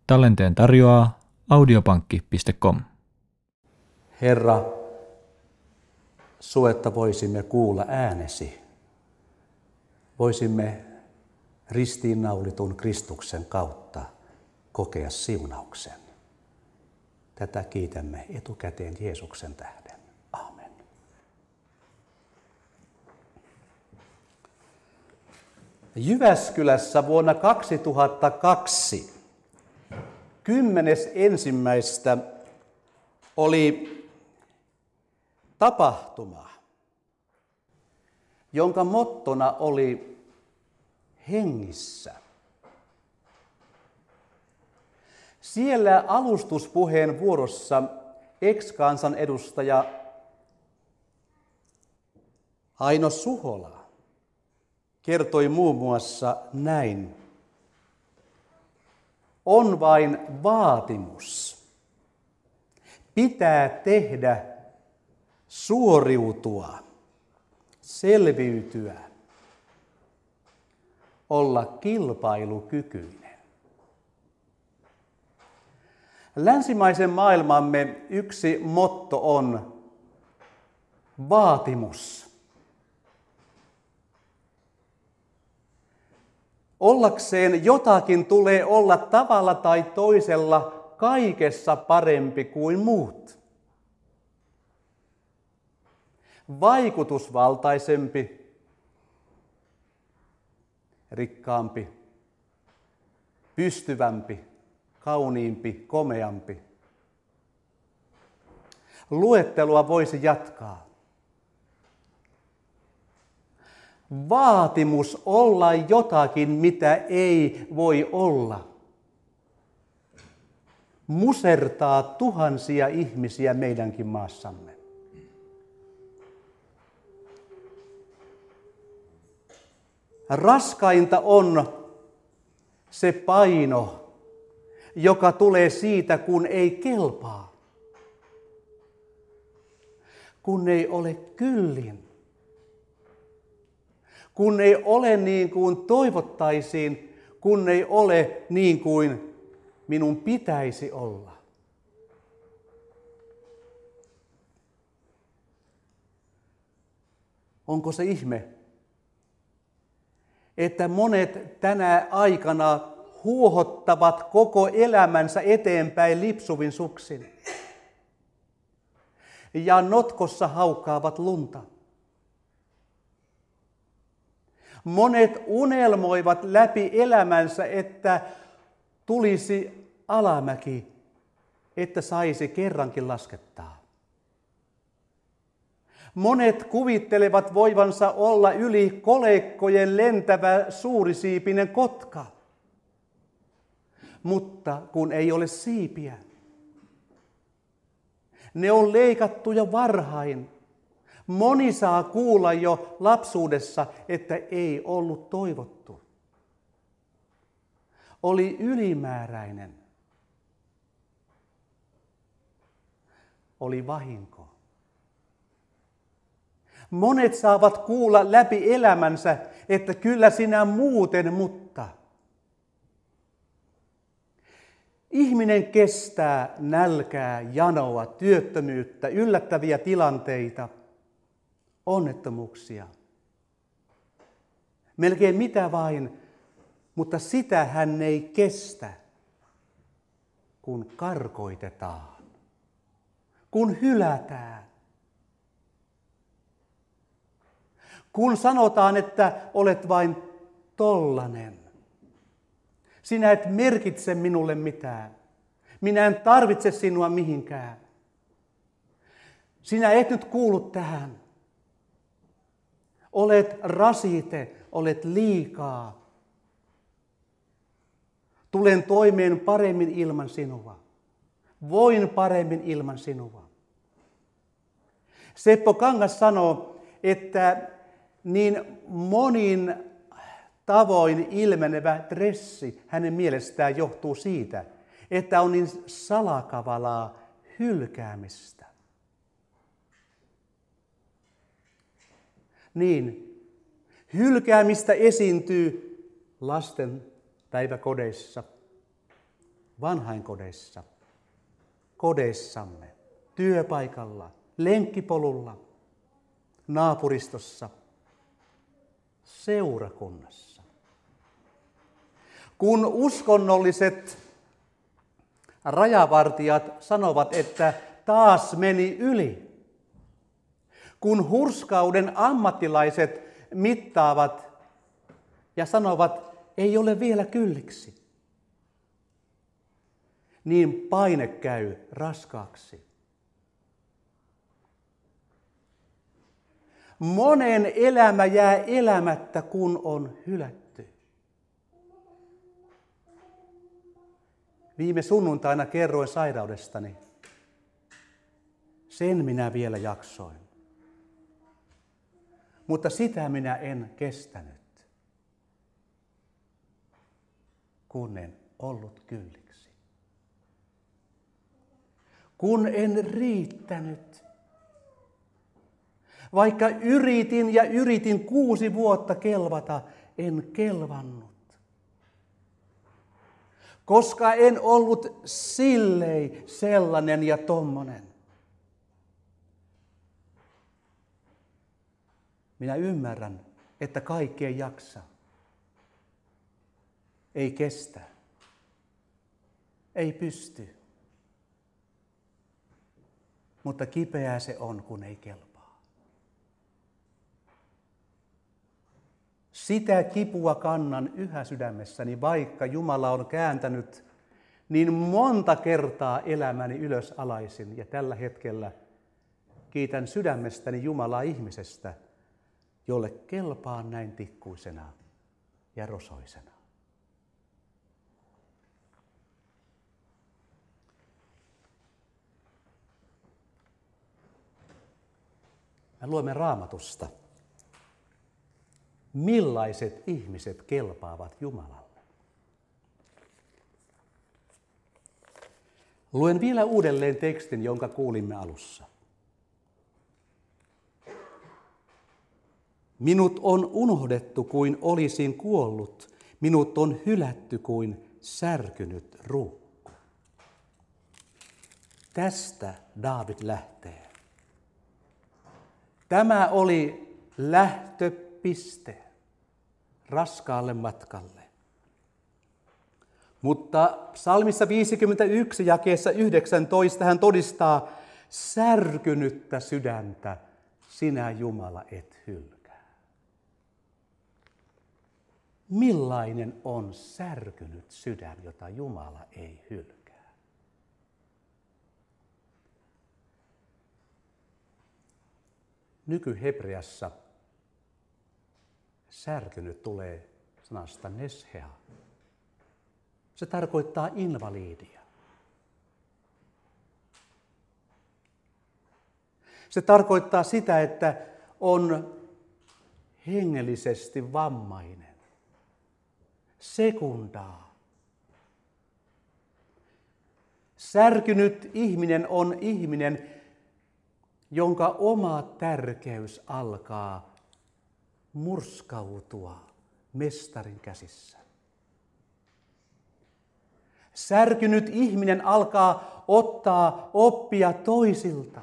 Tallenteen tarjoaa audiopankki.com. Herra, suetta voisimme kuulla äänesi. Voisimme ristiinnaulitun Kristuksen kautta kokea siunauksen. Tätä kiitämme etukäteen Jeesuksen tähden. Aamen. Jyväskylässä vuonna 2002 10.1. oli tapahtuma, jonka mottona oli hengissä. Siellä alustuspuheenvuorossa ex-kansanedustaja Aino Suhola kertoi muun muassa näin. On vain vaatimus. Pitää tehdä, suoriutua, selviytyä, olla kilpailukykyinen. Länsimaisen maailmamme yksi motto on vaatimus. Ollakseen jotakin tulee olla tavalla tai toisella kaikessa parempi kuin muut. Vaikutusvaltaisempi, rikkaampi, pystyvämpi, kauniimpi, komeampi. Luettelua voisi jatkaa. Vaatimus olla jotakin, mitä ei voi olla, musertaa tuhansia ihmisiä meidänkin maassamme. Raskainta on se paino, joka tulee siitä, kun ei kelpaa, kun ei ole kyllin. Kun ei ole niin kuin toivottaisiin, kun ei ole niin kuin minun pitäisi olla. Onko se ihme, että monet tänä aikana huohottavat koko elämänsä eteenpäin lipsuvin suksin ja notkossa haukkaavat lunta? Monet unelmoivat läpi elämänsä, että tulisi alamäki, että saisi kerrankin laskettaa. Monet kuvittelevat voivansa olla yli koleikkojen lentävä suurisiipinen kotka, mutta kun ei ole siipiä, ne on leikattu jo varhain. Moni saa kuulla jo lapsuudessa, että ei ollut toivottu. Oli ylimääräinen. Oli vahinko. Monet saavat kuulla läpi elämänsä, että kyllä sinä muuten, mutta. Ihminen kestää nälkää, janoa, työttömyyttä, yllättäviä tilanteita, onnettomuuksia. Melkein mitä vain, mutta sitä hän ei kestä, kun karkoitetaan, kun hylätään. Kun sanotaan, että olet vain tollanen. Sinä et merkitse minulle mitään. Minä en tarvitse sinua mihinkään. Sinä et nyt kuulu tähän. Olet rasite, olet liikaa. Tulen toimeen paremmin ilman sinua. Voin paremmin ilman sinua. Seppo Kangas sanoo, että niin monin tavoin ilmenevä stressi hänen mielestään johtuu siitä, että on niin salakavalaa hylkäämistä. Niin, hylkäämistä esiintyy lasten päiväkodeissa, vanhainkodeissa, kodeissamme, työpaikalla, lenkkipolulla, naapuristossa, seurakunnassa. Kun uskonnolliset rajavartijat sanovat, että taas meni yli, kun hurskauden ammattilaiset mittaavat ja sanovat, ei ole vielä kylliksi, niin paine käy raskaaksi. Monen elämä jää elämättä, kun on hylätty. Viime sunnuntaina kerroin sairaudestani. Sen minä vielä jaksoin. Mutta sitä minä en kestänyt, kun en ollut kylliksi. Kun en riittänyt. Vaikka yritin 6 vuotta kelvata, en kelvannut. Koska en ollut sillei sellainen ja tommonen. Minä ymmärrän, että kaikki ei jaksa. Ei kestä. Ei pysty. Mutta kipeää se on, kun ei kelpaa. Sitä kipua kannan yhä sydämessäni, vaikka Jumala on kääntänyt niin monta kertaa elämäni ylös alaisin. Ja tällä hetkellä kiitän sydämestäni Jumalaa ihmisestä, jolle kelpaan näin tikkuisena ja rosoisena. Me luemme Raamatusta. Millaiset ihmiset kelpaavat Jumalalle? Luen vielä uudelleen tekstin, jonka kuulimme alussa. Minut on unohdettu kuin olisin kuollut, minut on hylätty kuin särkynyt ruukku. Tästä Daavid lähtee. Tämä oli lähtöpiste raskaalle matkalle. Mutta psalmissa 51 jakeessa 19 hän todistaa, särkynyttä sydäntä sinä Jumala et hylkää. Millainen on särkynyt sydän, jota Jumala ei hylkää? Nykyhebreassa särkynyt tulee sanasta neshea. Se tarkoittaa invaliidia. Se tarkoittaa sitä, että on hengellisesti vammainen. Sekundaa. Särkynyt ihminen on ihminen, jonka oma tärkeys alkaa murskautua mestarin käsissä. Särkynyt ihminen alkaa ottaa oppia toisilta.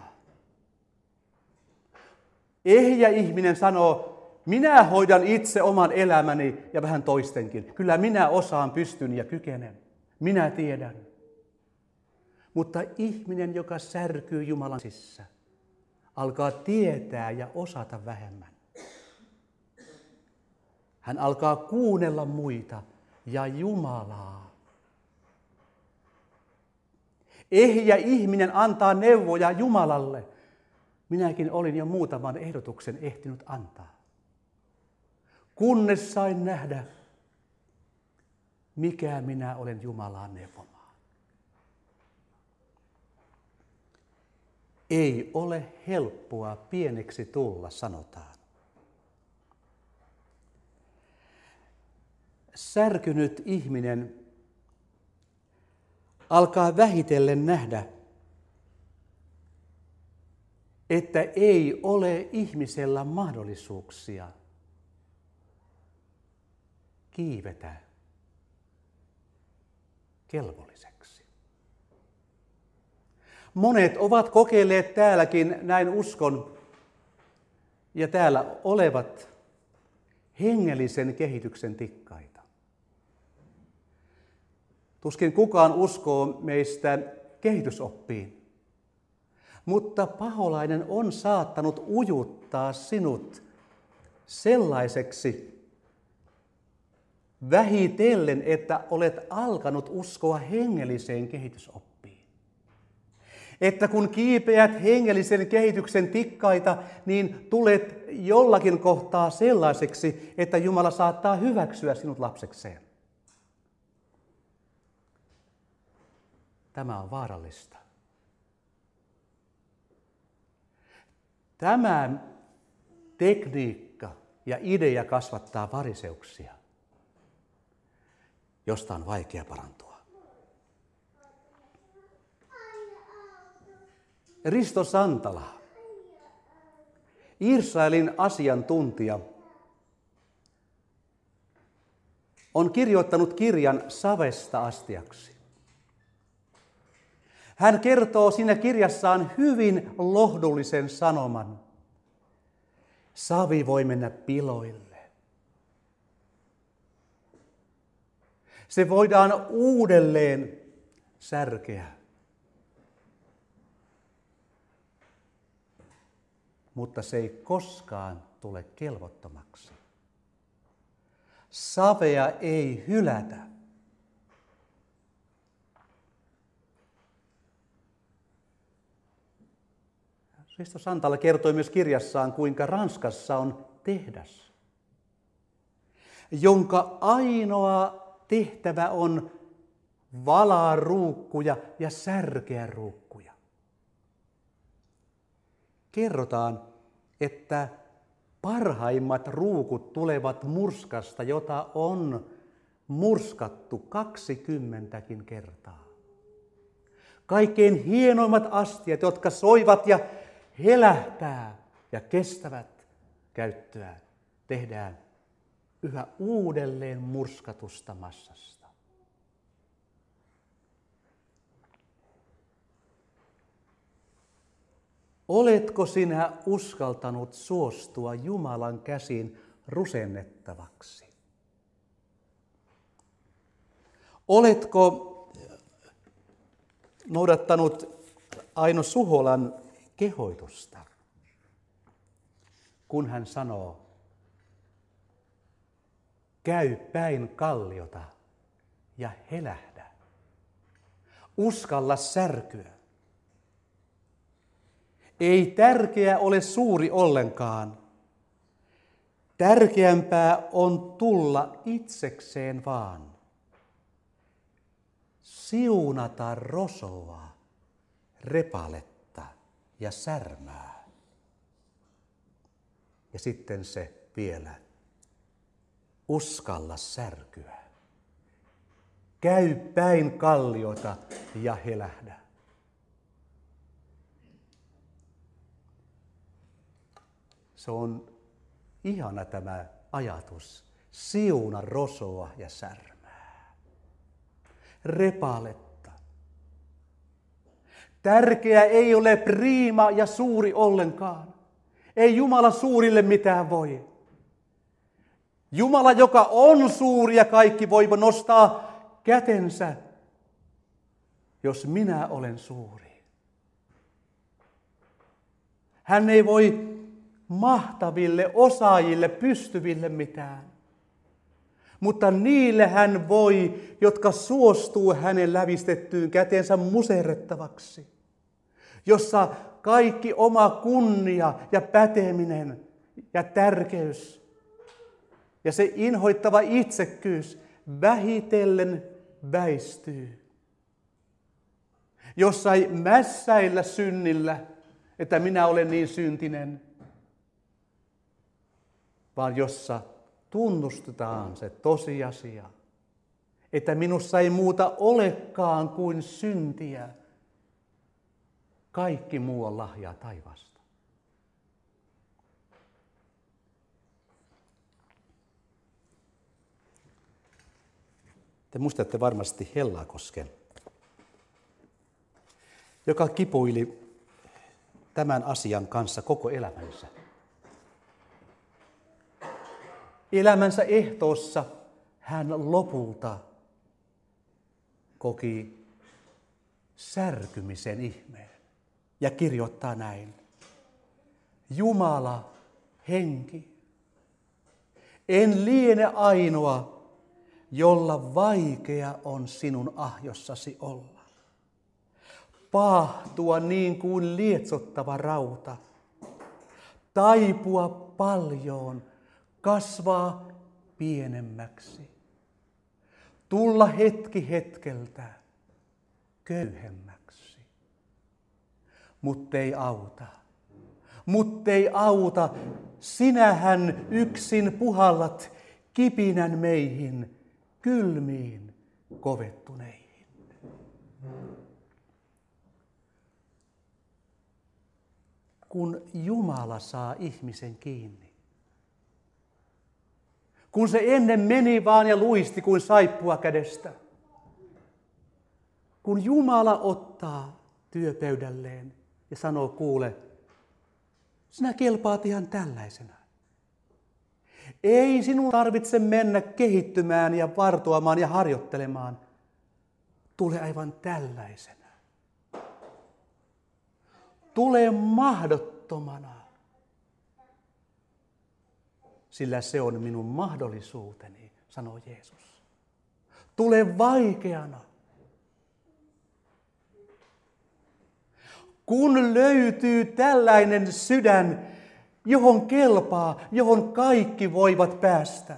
Ehjä ihminen sanoo, minä hoidan itse oman elämäni ja vähän toistenkin. Kyllä minä osaan, pystyn ja kykenen. Minä tiedän. Mutta ihminen, joka särkyy Jumalan sissä, alkaa tietää ja osata vähemmän. Hän alkaa kuunnella muita ja Jumalaa. Ehjä ihminen antaa neuvoja Jumalalle. Minäkin olin jo muutaman ehdotuksen ehtinyt antaa. Kunnes sain nähdä, mikä minä olen Jumalaan neuvomaan. Ei ole helppoa pieneksi tulla, sanotaan. Särkynyt ihminen alkaa vähitellen nähdä, että ei ole ihmisellä mahdollisuuksia kiivetä kelvolliseksi. Monet ovat kokeilleet täälläkin, näin uskon, ja täällä olevat hengellisen kehityksen tikkaita. Tuskin kukaan uskoo meistä kehitysoppiin, mutta paholainen on saattanut ujuttaa sinut sellaiseksi vähitellen, että olet alkanut uskoa hengelliseen kehitysoppiin. Että kun kiipeät hengellisen kehityksen tikkaita, niin tulet jollakin kohtaa sellaiseksi, että Jumala saattaa hyväksyä sinut lapsekseen. Tämä on vaarallista. Tämä tekniikka ja idea kasvattaa fariseuksia, josta on vaikea parantua. Risto Santala, Israelin asiantuntija, on kirjoittanut kirjan Savesta astiaksi. Hän kertoo siinä kirjassaan hyvin lohdullisen sanoman. Savi voi mennä piloille. Se voidaan uudelleen särkeä. Mutta se ei koskaan tule kelvottomaksi. Savea ei hylätä. Risto Santala kertoi myös kirjassaan, kuinka Ranskassa on tehdas, jonka ainoa tehtävä on valaa ruukkuja ja särkeä ruukkuja. Kerrotaan, että parhaimmat ruukut tulevat murskasta, jota on murskattu 20 kertaa. Kaikkein hienoimmat astiat, jotka soivat ja helähtää ja kestävät käyttöään, tehdään yhä uudelleen murskatusta massasta. Oletko sinä uskaltanut suostua Jumalan käsiin rusennettavaksi? Oletko noudattanut Aino Suholan kehoitusta, kun hän sanoo, käy päin kalliota ja helähdä. Uskalla särkyä. Ei tärkeä ole suuri ollenkaan. Tärkeämpää on tulla itsekseen vaan. Siunata rosoa, repaletta ja särmää. Ja sitten se vielä. Uskalla särkyä. Käy päin kalliota ja helähdä. Se on ihana tämä ajatus. Siuna rosoa ja särmää. Repaletta. Tärkeä ei ole priima ja suuri ollenkaan. Ei Jumala suurille mitään voi. Jumala, joka on suuri ja kaikki voiva, nostaa kätensä, jos minä olen suuri. Hän ei voi mahtaville, osaajille, pystyville mitään. Mutta niille hän voi, jotka suostuu hänen lävistettyyn käteensä muserrettavaksi, jossa kaikki oma kunnia ja päteminen ja tärkeys ja se inhoittava itsekkyys vähitellen väistyy. Jossa ei mässäillä synnillä, että minä olen niin syntinen, vaan jossa tunnustetaan se tosiasia, että minussa ei muuta olekaan kuin syntiä. Kaikki muu on lahjaa taivaasta. Te muistatte varmasti Hellakosken. joka kipuili tämän asian kanssa koko elämänsä. Elämänsä ehtoossa hän lopulta koki särkymisen ihmeen ja kirjoittaa näin. Jumala, henki, en liene ainoa, jolla vaikea on sinun ahjossasi olla. Paahtua niin kuin lietsottava rauta, taipua paljoon, kasvaa pienemmäksi, tulla hetki hetkeltä köyhemmäksi. Muttei auta, sinähän yksin puhallat kipinän meihin, kylmiin kovettuneihin. Kun Jumala saa ihmisen kiinni, kun se ennen meni vaan ja luisti kuin saippua kädestä, kun Jumala ottaa työpöydälleen ja sanoo, kuule, sinä kelpaat ihan tällaisena. Ei sinun tarvitse mennä kehittymään ja vartoamaan ja harjoittelemaan. Tule aivan tällaisena. Tule mahdottomana, sillä se on minun mahdollisuuteni, sanoo Jeesus. Tule vaikeana. Kun löytyy tällainen sydän, johon kelpaa, johon kaikki voivat päästä,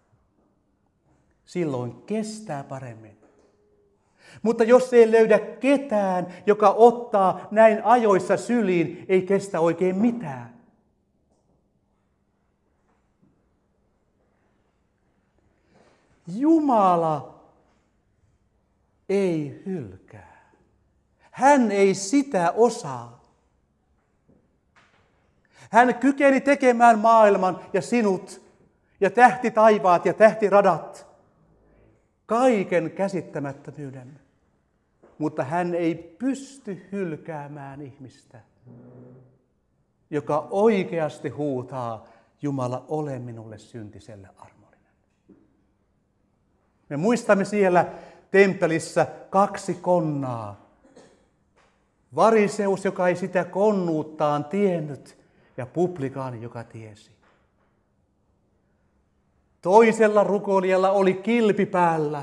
silloin kestää paremmin. Mutta jos ei löydä ketään, joka ottaa näin ajoissa syliin, ei kestä oikein mitään. Jumala ei hylkää. Hän ei sitä osaa. Hän kykeni tekemään maailman ja sinut ja tähtitaivaat ja tähtiradat. Kaiken käsittämättömyyden. Mutta hän ei pysty hylkäämään ihmistä, joka oikeasti huutaa, Jumala, ole minulle syntiselle armollinen. Me muistamme siellä temppelissä 2 konnaa. Variseus, joka ei sitä konnuuttaan tiennyt, ja publikaani, joka tiesi. Toisella rukoilijalla oli kilpi päällä.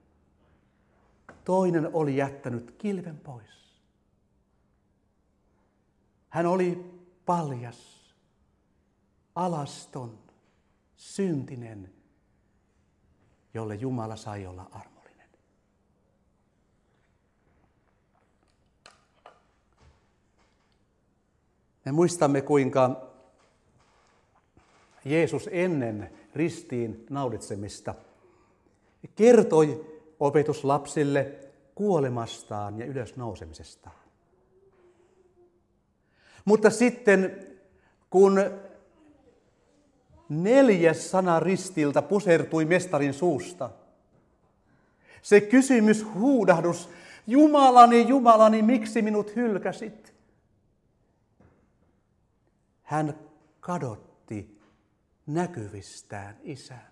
Toinen oli jättänyt kilven pois. Hän oli paljas, alaston, syntinen, jolle Jumala sai olla armollinen. Me muistamme, kuinka Jeesus ennen ristiin naulitsemista kertoi opetuslapsille kuolemastaan ja ylösnousemisestaan. Mutta sitten, kun 4. sana ristiltä pusertui mestarin suusta, se kysymys, huudahdus, Jumalani, Jumalani, miksi minut hylkäsit? Hän kadotti näkyvistään Isän.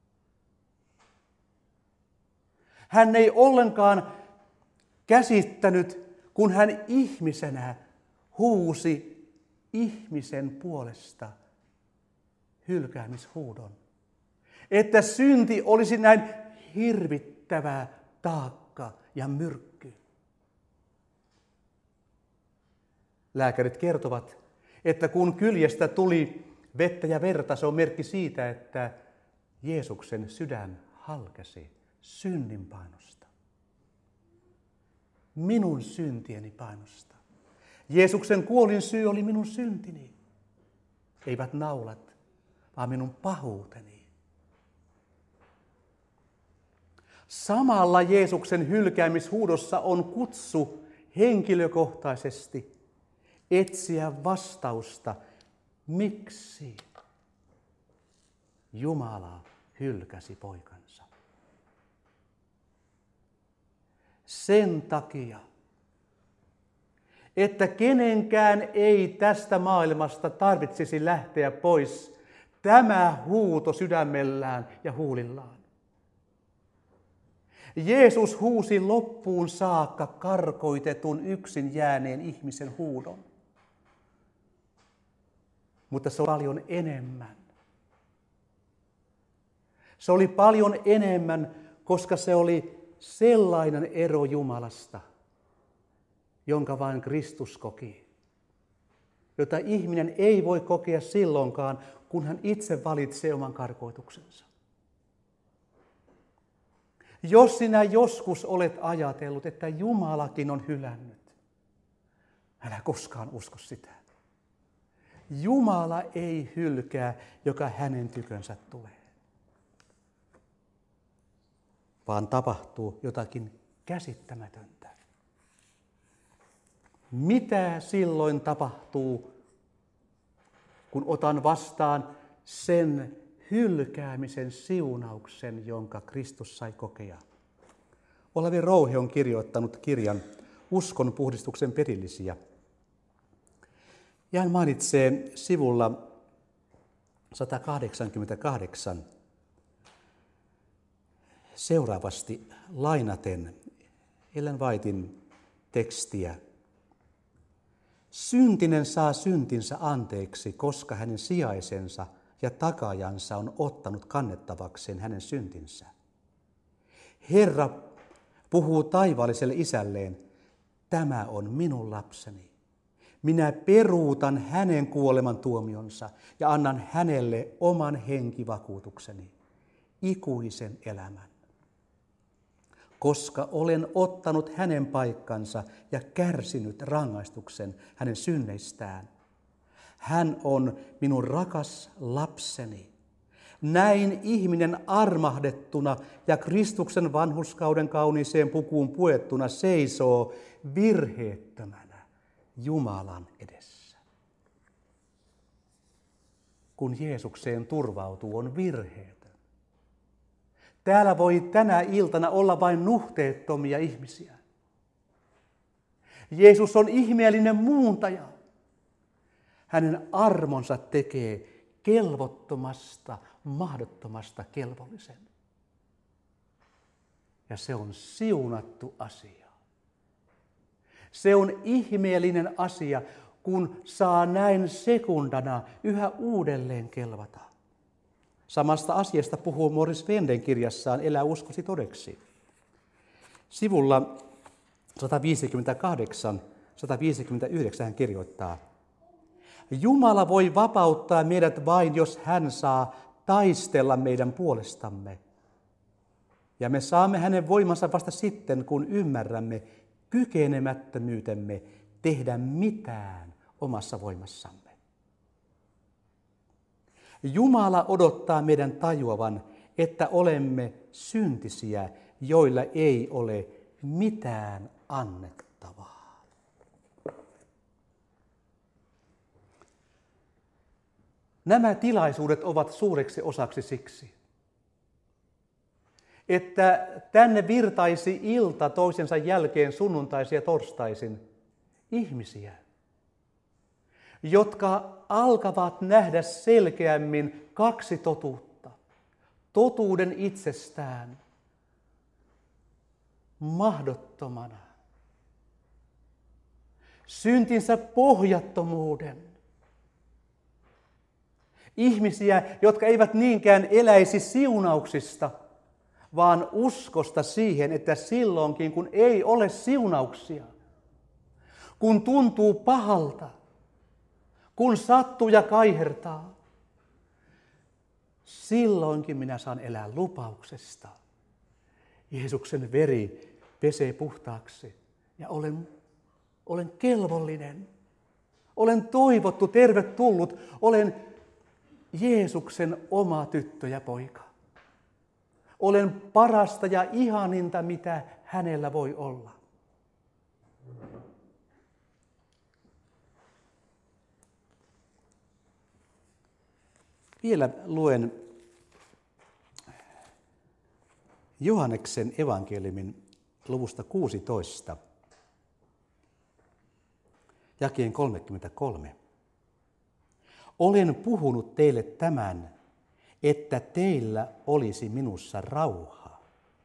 Hän ei ollenkaan käsittänyt, kun hän ihmisenä huusi ihmisen puolesta hylkäämishuudon. Että synti olisi näin hirvittävä taakka ja myrkky. Lääkärit kertovat, että kun kyljestä tuli vettä ja verta, se on merkki siitä, että Jeesuksen sydän halkesi synnin painosta. Minun syntieni painosta. Jeesuksen kuolin syy oli minun syntini. Eivät naulat, vaan minun pahuuteni. Samalla Jeesuksen hylkäämishuudossa on kutsu henkilökohtaisesti etsiä vastausta, miksi Jumala hylkäsi poikansa. Sen takia, että kenenkään ei tästä maailmasta tarvitsisi lähteä pois. Tämä huuto sydämellään ja huulillaan. Jeesus huusi loppuun saakka karkoitetun yksin jääneen ihmisen huudon. Mutta se oli paljon enemmän. Se oli paljon enemmän, koska se oli sellainen ero Jumalasta, jonka vain Kristus koki, jota ihminen ei voi kokea silloinkaan, kun hän itse valitsee oman karkoituksensa. Jos sinä joskus olet ajatellut, että Jumalakin on hylännyt, älä koskaan usko sitä. Jumala ei hylkää, joka hänen tykönsä tulee, vaan tapahtuu jotakin käsittämätöntä. Mitä silloin tapahtuu, kun otan vastaan sen hylkäämisen siunauksen, jonka Kristus sai kokea? Olavi Rouhe on kirjoittanut kirjan Uskon puhdistuksen perillisiä. Ja hän mainitsee sivulla 188 seuraavasti lainaten Ellen Whiten tekstiä. Syntinen saa syntinsä anteeksi, koska hänen sijaisensa ja takaajansa on ottanut kannettavakseen hänen syntinsä. Herra puhuu taivaalliselle isälleen, tämä on minun lapseni. Minä peruutan hänen kuoleman tuomionsa ja annan hänelle oman henkivakuutukseni, ikuisen elämän. Koska olen ottanut hänen paikkansa ja kärsinyt rangaistuksen hänen synneistään. Hän on minun rakas lapseni. Näin ihminen armahdettuna ja Kristuksen vanhurskauden kauniiseen pukuun puettuna seisoo virheettömänä Jumalan edessä. Kun Jeesukseen turvautuu, on virheetön. Täällä voi tänä iltana olla vain nuhteettomia ihmisiä. Jeesus on ihmeellinen muuntaja. Hänen armonsa tekee kelvottomasta, mahdottomasta kelvollisen. Ja se on siunattu asia. Se on ihmeellinen asia, kun saa näin sekundana yhä uudelleen kelvata. Samasta asiasta puhuu Morris Venden kirjassaan Elä uskosi todeksi. Sivulla 158-159 hän kirjoittaa: Jumala voi vapauttaa meidät vain, jos hän saa taistella meidän puolestamme. Ja me saamme hänen voimansa vasta sitten, kun ymmärrämme kykenemättömyytemme tehdä mitään omassa voimassamme. Jumala odottaa meidän tajuavan, että olemme syntisiä, joilla ei ole mitään annettavaa. Nämä tilaisuudet ovat suureksi osaksi siksi, että tänne virtaisi ilta toisensa jälkeen sunnuntaisin ja torstaisin ihmisiä, jotka alkavat nähdä selkeämmin kaksi totuutta. Totuuden itsestään mahdottomana. Syntinsä pohjattomuuden. Ihmisiä, jotka eivät niinkään eläisi siunauksista, vaan uskosta siihen, että silloinkin kun ei ole siunauksia, kun tuntuu pahalta, kun sattuu ja kaihertaa, silloinkin minä saan elää lupauksesta. Jeesuksen veri pesee puhtaaksi ja olen kelvollinen. Olen toivottu, tervetullut. Olen Jeesuksen oma tyttö ja poika. Olen parasta ja ihaninta, mitä hänellä voi olla. Vielä luen Johanneksen evankeliumin luvusta 16. jakeen 33. Olen puhunut teille tämän, että teillä olisi minussa rauha.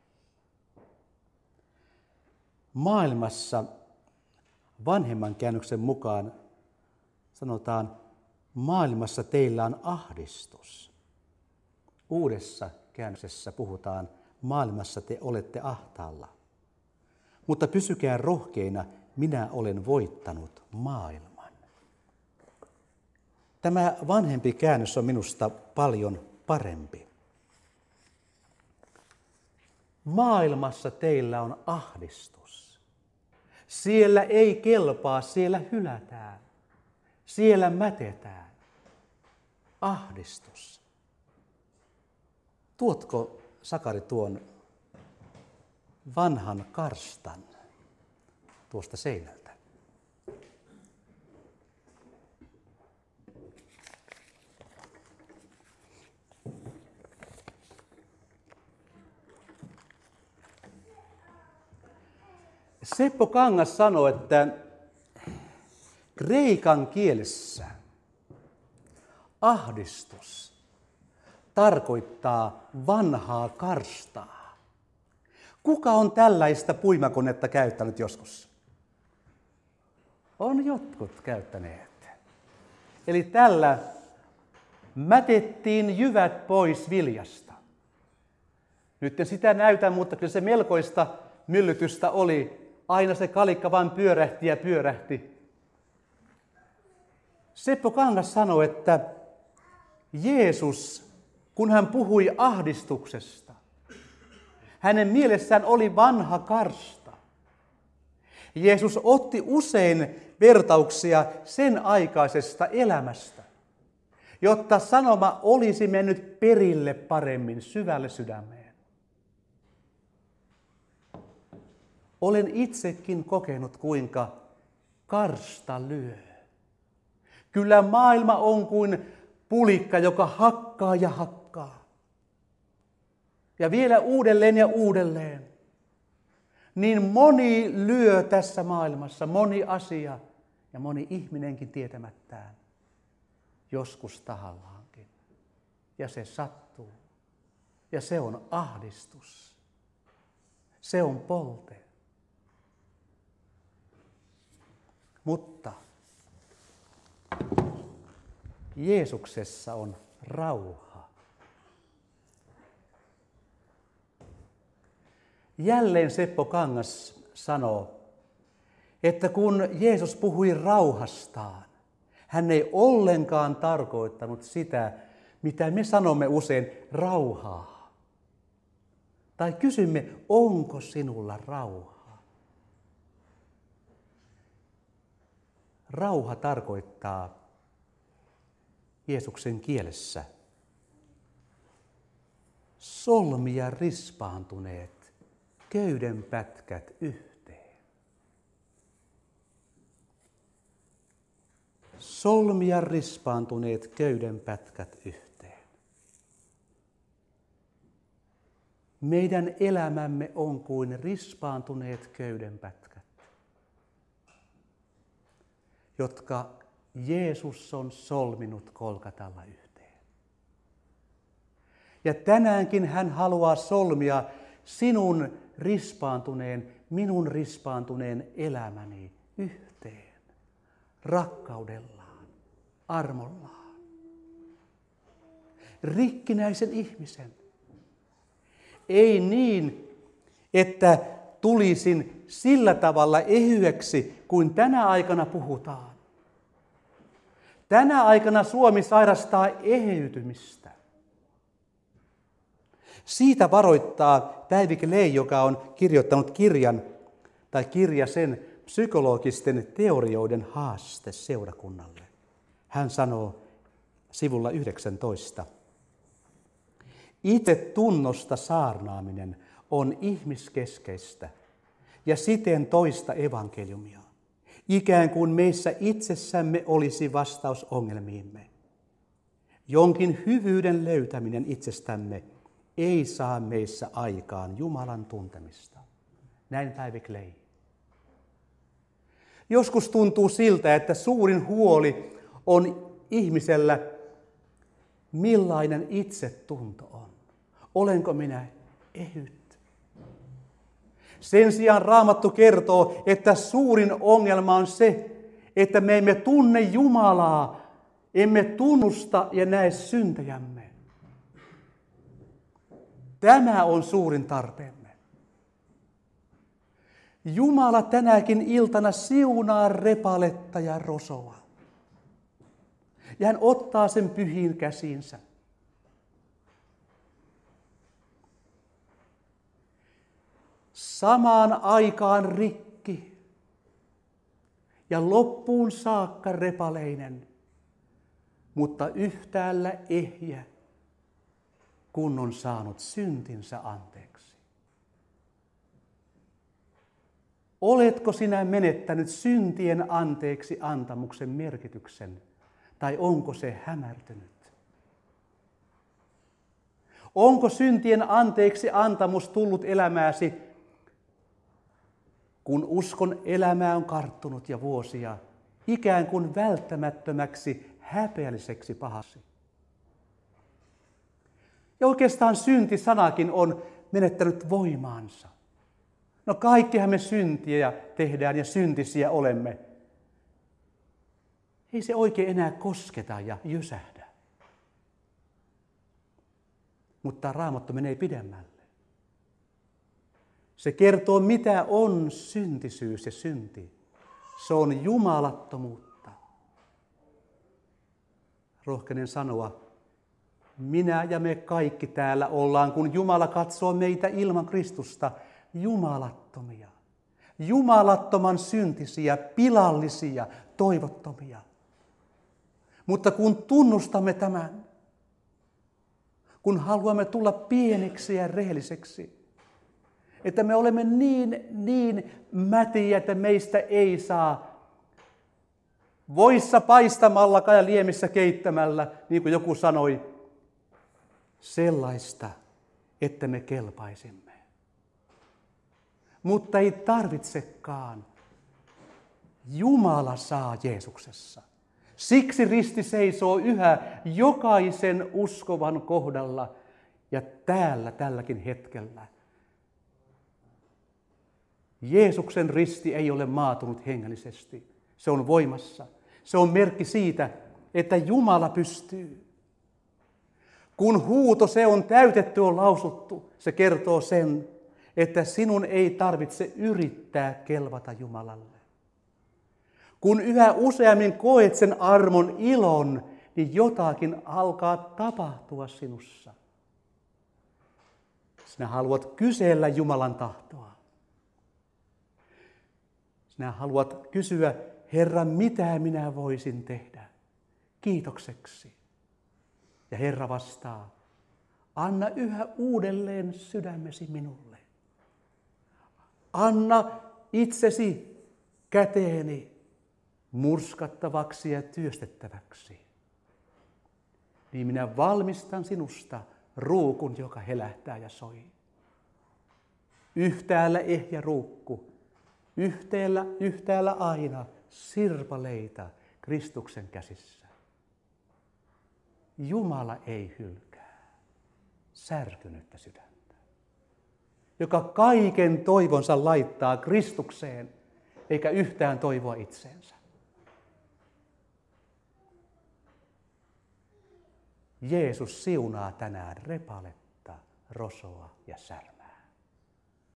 Maailmassa vanhemman käännöksen mukaan sanotaan, maailmassa teillä on ahdistus. Uudessa käännöksessä puhutaan, maailmassa te olette ahtaalla. Mutta pysykää rohkeina, minä olen voittanut maailman. Tämä vanhempi käännös on minusta paljon parempi. Maailmassa teillä on ahdistus. Siellä ei kelpaa, siellä hylätään. Siellä mätetään. Ahdistus. Tuotko, Sakari, tuon vanhan karstan tuosta seinältä? Seppo Kangas sanoi, että kreikan kielessä ahdistus tarkoittaa vanhaa karstaa. Kuka on tällaista puimakonetta käyttänyt joskus? On jotkut käyttäneet. Eli tällä mätettiin jyvät pois viljasta. Nyt en sitä näytä, mutta kyllä se melkoista myllytystä oli. Aina se kalikka vain pyörähti ja pyörähti. Seppo Kangas sanoi, että Jeesus, kun hän puhui ahdistuksesta, hänen mielessään oli vanha karsta. Jeesus otti usein vertauksia sen aikaisesta elämästä, jotta sanoma olisi mennyt perille paremmin, syvälle sydämeen. Olen itsekin kokenut, kuinka karsta lyö. Kyllä maailma on kuin pulikka, joka hakkaa ja hakkaa. Ja vielä uudelleen ja uudelleen. Niin moni lyö tässä maailmassa, moni asia ja moni ihminenkin tietämättään. Joskus tahallaankin. Ja se sattuu. Ja se on ahdistus. Se on polte. Mutta Jeesuksessa on rauha. Jälleen Seppo Kangas sanoo, että kun Jeesus puhui rauhastaan, hän ei ollenkaan tarkoittanut sitä, mitä me sanomme usein, rauhaa. Tai kysymme, onko sinulla rauha? Rauha tarkoittaa Jeesuksen kielessä solmia rispaantuneet köydenpätkät yhteen. Solmia rispaantuneet köydenpätkät yhteen. Meidän elämämme on kuin rispaantuneet köydenpätkät, jotka Jeesus on solminut Golgatalla yhteen. Ja tänäänkin hän haluaa solmia sinun rispaantuneen, minun rispaantuneen elämäni yhteen. Rakkaudellaan, armollaan. Rikkinäisen ihmisen. Ei niin, että tulisin sillä tavalla ehyeksi kuin tänä aikana puhutaan. Tänä aikana Suomi sairastaa eheytymistä. Siitä varoittaa Päivi Ley, joka on kirjoittanut kirja sen psykologisten teorioiden haaste seurakunnalle. Hän sanoo sivulla 19. Itse tunnosta saarnaaminen on ihmiskeskeistä ja siten toista evankeliumia. Ikään kuin meissä itsessämme olisi vastaus ongelmiimme. Jonkin hyvyyden löytäminen itsestämme ei saa meissä aikaan Jumalan tuntemista. Näin Päivi Ley. Joskus tuntuu siltä, että suurin huoli on ihmisellä, millainen itsetunto on. Olenko minä ehyt? Sen sijaan Raamattu kertoo, että suurin ongelma on se, että me emme tunne Jumalaa, emme tunnusta ja näe syntejämme. Tämä on suurin tarpeemme. Jumala tänäkin iltana siunaa Repaletta ja Rosoa. Ja hän ottaa sen pyhiin käsiinsä. Samaan aikaan rikki ja loppuun saakka repaleinen, mutta yhtäällä ehjä, kun on saanut syntinsä anteeksi. Oletko sinä menettänyt syntien anteeksi antamuksen merkityksen, tai onko se hämärtynyt? Onko syntien anteeksi antamus tullut elämääsi, kun uskon elämä on karttunut ja vuosia, ikään kuin välttämättömäksi, häpeälliseksi pahaksi? Ja oikeastaan syntisanakin on menettänyt voimaansa. No kaikkihan me syntiä tehdään ja syntisiä olemme. Ei se oikein enää kosketa ja jysähdä. Mutta Raamattu menee pidemmälle. Se kertoo, mitä on syntisyys ja synti. Se on jumalattomuutta. Rohkenen sanoa, minä ja me kaikki täällä ollaan, kun Jumala katsoo meitä ilman Kristusta, jumalattomia. Jumalattoman syntisiä, pilallisia, toivottomia. Mutta kun tunnustamme tämän, kun haluamme tulla pieneksi ja rehelliseksi, että me olemme niin mätiä, että meistä ei saa voissa paistamalla ja liemissä keittämällä, niin kuin joku sanoi, sellaista, että me kelpaisimme. Mutta ei tarvitsekaan. Jumala saa Jeesuksessa. Siksi risti seisoo yhä jokaisen uskovan kohdalla ja tälläkin hetkellä. Jeesuksen risti ei ole maatunut hengellisesti. Se on voimassa. Se on merkki siitä, että Jumala pystyy. Kun huuto se on täytetty, on lausuttu, se kertoo sen, että sinun ei tarvitse yrittää kelvata Jumalalle. Kun yhä useammin koet sen armon ilon, niin jotakin alkaa tapahtua sinussa. Sinä haluat kysellä Jumalan tahtoa. Sinä haluat kysyä, Herra, mitä minä voisin tehdä kiitokseksi? Ja Herra vastaa, anna yhä uudelleen sydämesi minulle. Anna itsesi käteeni murskattavaksi ja työstettäväksi. Niin minä valmistan sinusta ruukun, joka helähtää ja soi. Yhtäällä ehjä ruukku, yhtäällä aina sirpaleita Kristuksen käsissä. Jumala ei hylkää särkynyttä sydäntä, joka kaiken toivonsa laittaa Kristukseen, eikä yhtään toivoa itseensä. Jeesus siunaa tänään Repaletta, Rosoa ja Särmää.